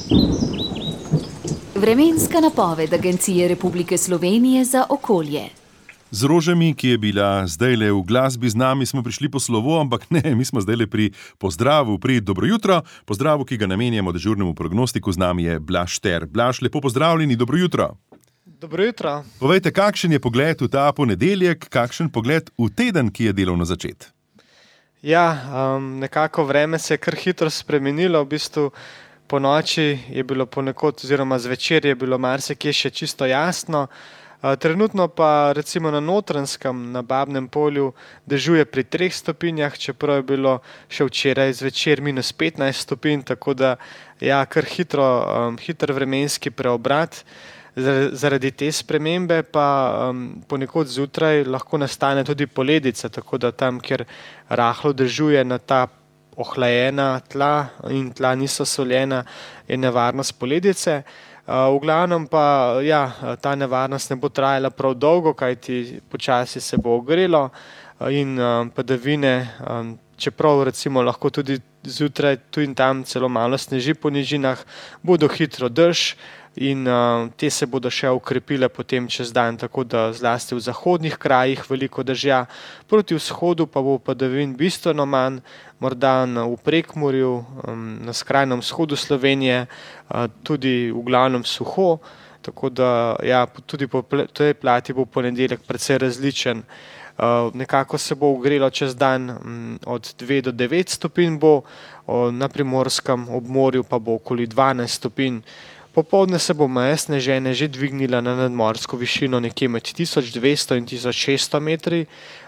Vremenska napoved Agencije Republike Slovenije za okolje. Z Rožami, ki je bila zdajle v glasbi z nami, smo prišli po slovo, ampak ne, mi smo zdajle pri pozdravu, pri dobro jutro, pozdravu, ki ga namenjamo dežurnemu prognostiku. Z nami je Blaž Šter. Blaž, lepo pozdravljeni, dobro jutro. Dobro jutro. Povejte, kakšen je pogled v ta ponedeljek, kakšen pogled v teden, ki je delovno začet? Ja, nekako vreme se je kar hitro spremenilo, v bistvu po noči je bilo ponekod oziroma zvečer je bilo marsikje še čisto jasno. Trenutno pa recimo na Notranjskem, na Babnem polju dežuje pri 3 stopinjah, čeprav je bilo še včeraj zvečer -15 stopinj, tako da ja, kar hiter vremenski preobrat. Zaradi te spremembe pa ponekod zjutraj lahko nastane tudi poledica, tako da tam, kjer rahlo dežuje na ta ohlajena tla in tla niso soljena, je nevarnost poledice. V glavnem pa ja, ta nevarnost ne bo trajala prav dolgo, kajti počasi se bo ogrelo in padavine, čeprav recimo lahko tudi zjutraj tu in tam celo malo sneži po nižinah, bodo hitro dež in te se bodo še okrepile potem čez dan, tako da zlasti v zahodnih krajih veliko dežja, proti vzhodu pa bo padavin bistveno manj, morda v Prekmurju, na skrajnem vzhodu Slovenije, tudi v glavnem suho, tako da ja, tudi po tej plati bo ponedeljek precej različen. Nekako se bo ogrelo čez dan, od 2 do 9 stopinj bo, na primorskem obmorju pa bo okoli 12 stopinj. Popoldne se bo meja sneženja že dvignila na nadmorsko višino nekje med 1200 in 1600 metri,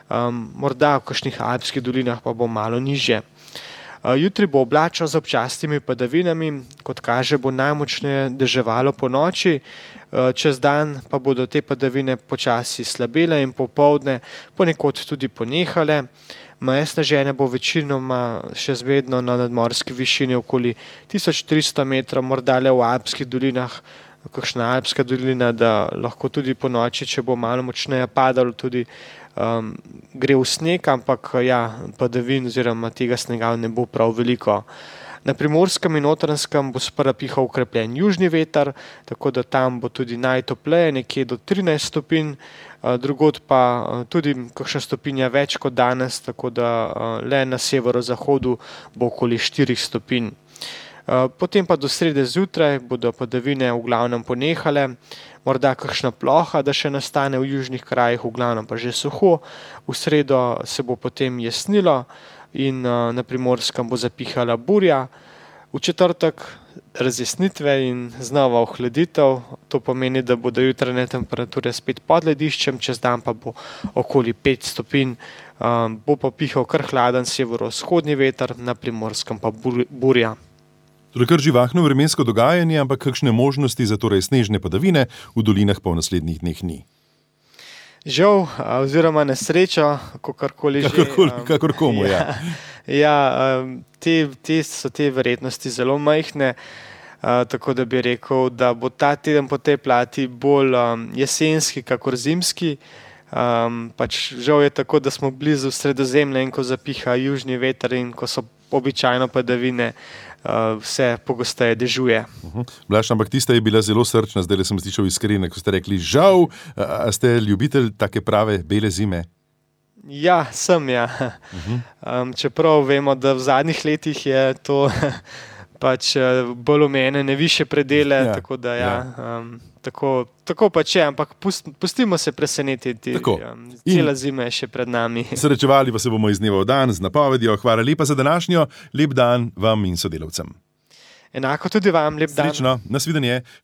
morda v kakšnih alpskih dolinah pa bo malo nižje. Jutri bo oblačno z občasnimi padavinami, kot kaže bo najmočneje deževalo po noči, čez dan pa bodo te padavine počasi slabele in popoldne ponekod tudi ponehale. Meja sneženja bo večinoma še zvedno na nadmorski višini okoli 1300 metrov, morda le v alpskih dolinah, kakšna alpska dolina, da lahko tudi po noči, če bo malo močneje padalo, tudi gre v sneg, ampak ja, padavin oziroma tega snega ne bo prav veliko. Na Primorskem in Notranjskem bo sprva pihal okrepljen južni veter, tako da tam bo tudi najtopleje, nekje do 13 stopinj, drugod pa tudi kakšna stopinja več kot danes, tako da le na severozahodu bo okoli 4 stopinj. Potem pa do srede zjutraj bodo padavine v glavnem ponehale, morda kakšna ploha, da še nastane v južnih krajih, v glavnem pa že suho. V sredo se bo potem jesnilo in na Primorskem bo zapihala burja. V četrtek razjasnitve in znova ohladitev, to pomeni, da bodo jutranje temperature spet pod lediščem, čez dan pa bo okoli 5 stopinj, bo pa pihal kar hladen severovzhodni veter, na Primorskem pa burja. Torej kar živahno vremensko dogajanje, ampak kakšne možnosti za torej snežne padavine v dolinah pa v naslednjih dneh ni? Žal, oziroma nesreča, kakorkoli že. Kakor komu, ja. Ja, te so te verjetnosti zelo majhne, tako da bi rekel, da bo ta teden po tej plati bolj jesenski, kakor zimski. Pač žal je tako, da smo blizu Sredozemlja in ko zapiha južni veter in ko so običajno padavine, vse pogosteje dežuje. Blaž, ampak tista je bila zelo srčna, zdaj sem slišal iskrene, ko ste rekli, žal, a ste ljubitelj take prave bele zime? Ja, sem, ja. Čeprav vemo, da v zadnjih letih je to pač bolj omejene višje predele, ja, tako da ja. Tako pač je, ampak pustimo se presenetiti. Cela zima je še pred nami. Srečevali pa se bomo iz dneva v dan z napovedjo. Hvala lepa za današnjo, lep dan vam in sodelavcem. Enako tudi vam, lep dan. Srečno, nasvidenje.